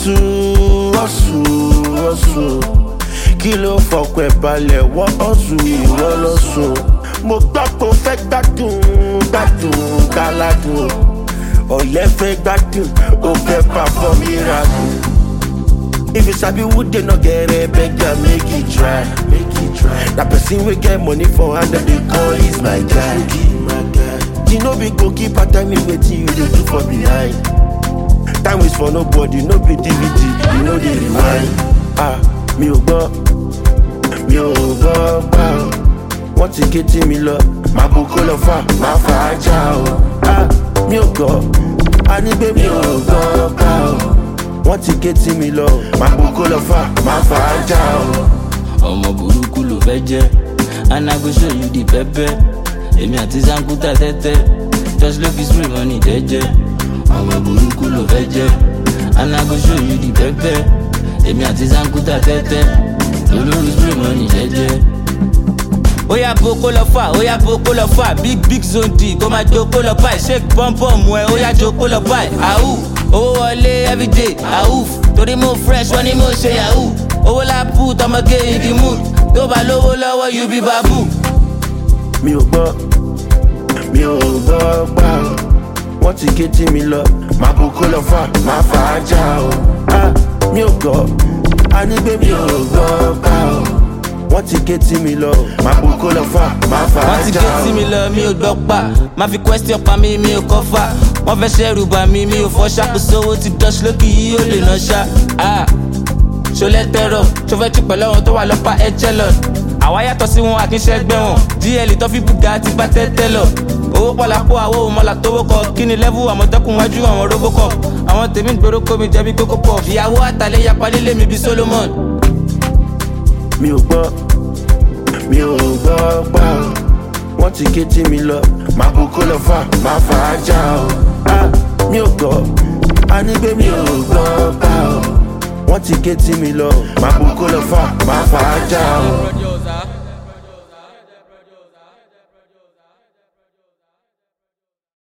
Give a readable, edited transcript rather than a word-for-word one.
ọ̀sùn kí ló fọkàn ẹ̀ balẹ̀ wọ́n ọ̀sùn ìwọ lọ́sùn. Mo gbọ́ pé o fẹ́ gbádùn káládùn ọ̀lẹ́ fẹ́ gbádùn o fẹ́ perform miracle. If you sabi who dey no get it, beggar make it try. That person we get money for hand that they call is my guy. You know be goalkeeper, tell me wetin you dey do for behind. Time waits for nobody, no be DVD, you know the rewind. Mi ò gbọ́ pa o. Wọ́n ti ké tí mi lọ, màá bu kó lọ fà, màá fà á já o. Mi ò gbọ́, a ní pé mi ò gbọ́ pa o. Wọ́n ti ké tí mi lọ, màá bu kó lọ fà, màá fà á já o. Ọmọ burúkú ló fẹ́ jẹ́, and I go show you the pepper. Èmi àti Zankuta tẹ́tẹ́, just look his free money jẹ́jẹ́. Ọmọ burúkú ló fẹ́ jẹ́, and I go show you the pepper. Èmi àti Zankuta tẹ́tẹ́, olórí free money jẹ́jẹ́. Oya boko lọ fà, big zone D, kó máa joko lọ báyìí, shake pọ́npọ́n mu ẹ, oya joko lọ báyìí. Àhú, owó wọlé everyday, àhú, torí mo fresh, wọ́n ní mo ṣe yahoo. Owó lápú, tọmọge in the mood, tó bá lówó lọ́wọ́ you be babu. Mi ò gbọ́ pa o. Wọ́n ti ké tí mi lọ, màá bu kó lọ fà, màá fà á já o. Mi ò gbọ́, a ní pé mi ò gbọ́ pa o. Wọ́n ti ké tí mi lọ, màá bu kó lọ fà, màá fà á já o. Wọ́n ti ké tí mi lọ, mi ò gbọ́ pa. Má fi question pa mi, mi ò kọ́ fà. Wọ́n fẹ́ ṣẹ́rù bà mí, mi ò fọ́ ṣàkóso owó ti dọ́ṣ lókì yìí ó lè ná ṣá. Ṣọlẹ́ tẹ́rọ̀, ṣọfẹ́ tí pẹ̀lú àwọn tó wà lọ́pàá ẹ̀jẹ̀ lọ. Àwa yàtọ̀ sí wọn àkínṣẹ́gbẹ́ wọn, GL tó fi bùgà ti bá tẹ́tẹ́ lọ. Owó pọ̀lápọ̀ àwọ̀ òmọ́lá tó wọ́kọ̀, kí ni level àmọ̀tẹ́kùn wájú àwọn robocop. Àwọn tèmi ń gbèrò kó mi jẹ̀bi kókó pọ̀. Ìyàwó àtàlẹ́ yapa nílé mi bí Solomon. Mi ò gbọ́ pa o. Wọ́n ti ké tí mi lọ, màá bu kó lọ fà, màá fà á já o. Mi ò gbọ́, a ní pé mi ò gbọ́ pa o. Wọ́n ti ké tí mi lọ, màá bu kó lọ fà, màá fà á já o.